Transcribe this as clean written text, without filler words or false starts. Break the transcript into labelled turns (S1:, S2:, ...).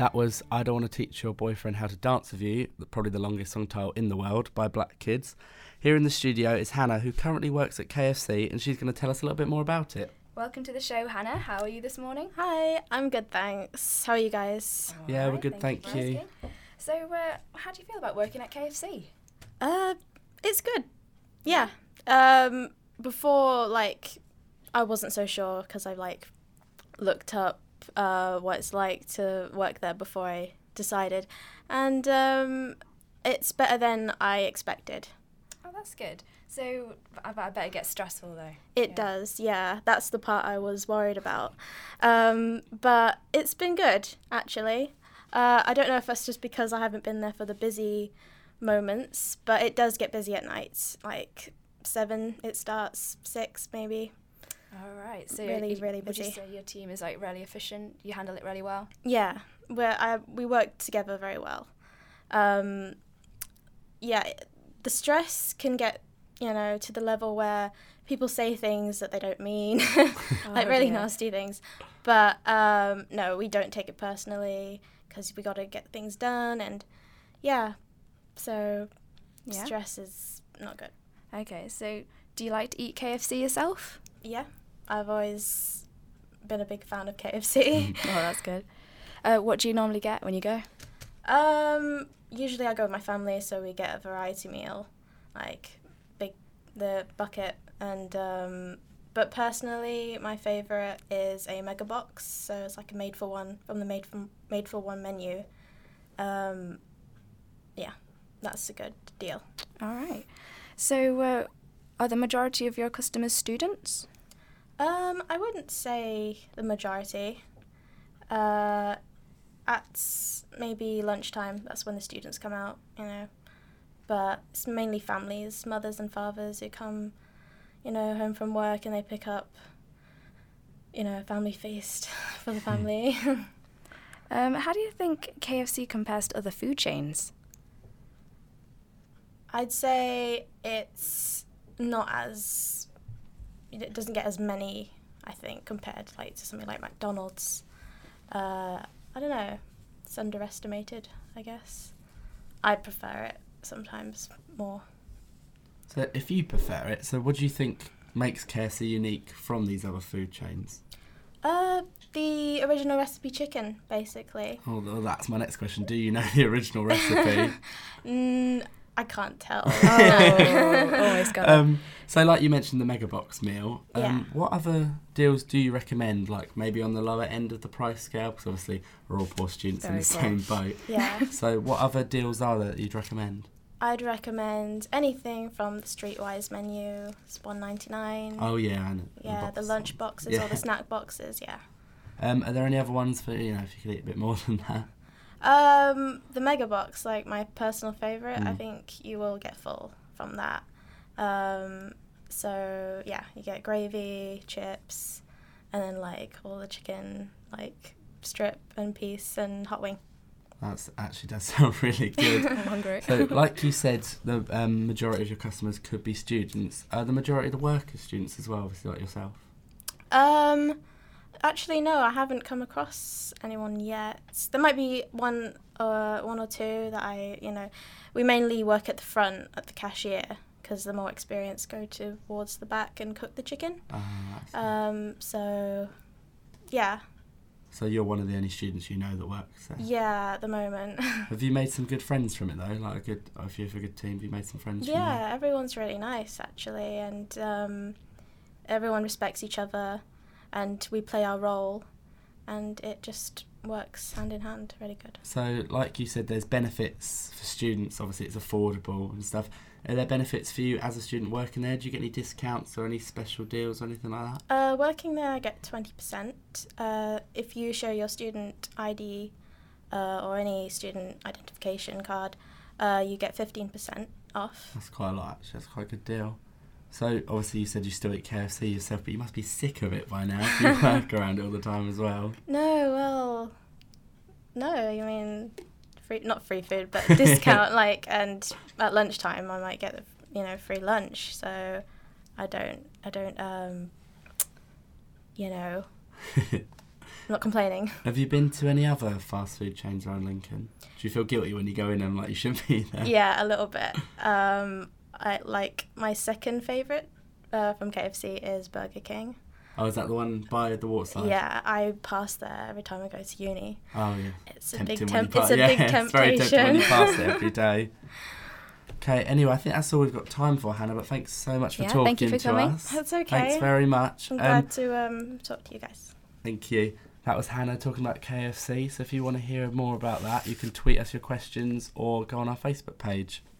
S1: That was I Don't Want to Teach Your Boyfriend How to Dance With You, probably the longest song title in the world, by Black Kids. Here in the studio is Hannah, who currently works at KFC, and she's going to tell us a little bit more about it.
S2: Welcome to the show, Hannah. How are you this morning?
S3: Hi, I'm good, thanks. How are you guys?
S1: Yeah, we're good, thank you.
S2: So, how do you feel about working at KFC?
S3: It's good. Yeah. Before, I wasn't so sure because I, looked up what it's like to work there before I decided. And it's better than I expected.
S2: Oh, that's good. So, I bet it gets stressful, though.
S3: It does, yeah. That's the part I was worried about. But it's been good, actually. I don't know if that's just because I haven't been there for the busy moments, but it does get busy at nights. 7, it starts, 6 maybe.
S2: All right. So
S3: really busy.
S2: Would you say your team is really efficient? You handle it really well?
S3: Yeah, we work together very well. The stress can get, to the level where people say things that they don't mean, nasty things. But no, we don't take it personally because we got to get things done, and stress is not good.
S2: Okay, so do you like to eat KFC yourself?
S3: Yeah, I've always been a big fan of KFC.
S2: Oh, that's good. What do you normally get when you go?
S3: Usually I go with my family, so we get a variety meal, the bucket, and but personally my favourite is a mega box, so it's a made for one from the made for one menu. That's a good deal.
S2: All right. So are the majority of your customers students?
S3: I wouldn't say the majority. At maybe lunchtime, that's when the students come out, But it's mainly families, mothers and fathers who come, home from work, and they pick up, a family feast for the family.
S2: How do you think KFC compares to other food chains?
S3: I'd say it doesn't get as many, I think, compared to something like McDonald's. I don't know, it's underestimated, I guess. I prefer it sometimes more.
S1: So if you prefer it, so what do you think makes KFC unique from these other food chains?
S3: The original recipe chicken, basically.
S1: Oh, well, that's my next question. Do you know the original recipe?
S3: I can't tell.
S2: Always got it.
S1: So like you mentioned the mega box meal,
S3: Yeah.
S1: what other deals do you recommend, maybe on the lower end of the price scale? Because obviously we're all poor students in the same boat.
S3: Yeah.
S1: So what other deals are there that you'd recommend?
S3: I'd recommend anything from the Streetwise menu. It's $1.99.
S1: Oh yeah, and
S3: yeah, the lunch boxes or the snack boxes. Yeah.
S1: Are there any other ones for if you could eat a bit more than that?
S3: The mega box, my personal favourite. I think you will get full from that. So yeah, you get gravy, chips, and then all the chicken, strip and piece and hot wing.
S1: That actually does sound really good.
S2: I'm hungry.
S1: So, like you said, the majority of your customers could be students. Are the majority of the workers students as well, obviously, like yourself?
S3: Actually, no, I haven't come across anyone yet. There might be one or two that we mainly work at the front, at the cashier, because the more experienced go towards the back and cook the chicken. So, yeah.
S1: So you're one of the only students that works there?
S3: Yeah, at the moment.
S1: Have you made some good friends from it, though? If you have a good team, have you made some friends from it?
S3: Yeah, everyone's really nice, actually, and everyone respects each other, and we play our role, and it just works hand in hand really good.
S1: So, like you said, there's benefits for students. Obviously, it's affordable and stuff. Are there benefits for you as a student working there? Do you get any discounts or any special deals or anything like that?
S3: Working there, I get 20%. If you show your student ID or any student identification card, you get 15% off.
S1: That's quite a lot, actually. That's quite a good deal. So, obviously, you said you still eat KFC yourself, but you must be sick of it by now if you work around it all the time as well.
S3: No, I mean, not free food, but discount, and at lunchtime I might get, free lunch, so I don't not complaining.
S1: Have you been to any other fast food chains around Lincoln? Do you feel guilty when you go in and like you shouldn't be there?
S3: Yeah, a little bit. I like my second favourite from KFC is Burger King.
S1: Oh, is that the one by the waterside?
S3: Yeah, I pass there every time I go to uni.
S1: Oh, yeah.
S3: It's
S1: Tempting
S3: a big
S1: when you pass-
S3: It's a big
S1: It's very tempting when you
S3: temptation.
S1: pass it every day. Okay, anyway, I think that's all we've got time for, Hannah, but thanks so much for
S2: Yeah,
S1: talking
S2: thank you for
S1: to
S2: coming.
S1: us.
S3: That's okay.
S1: Thanks very much.
S3: I'm glad to talk to you guys.
S1: Thank you. That was Hannah talking about KFC, so if you want to hear more about that, you can tweet us your questions or go on our Facebook page.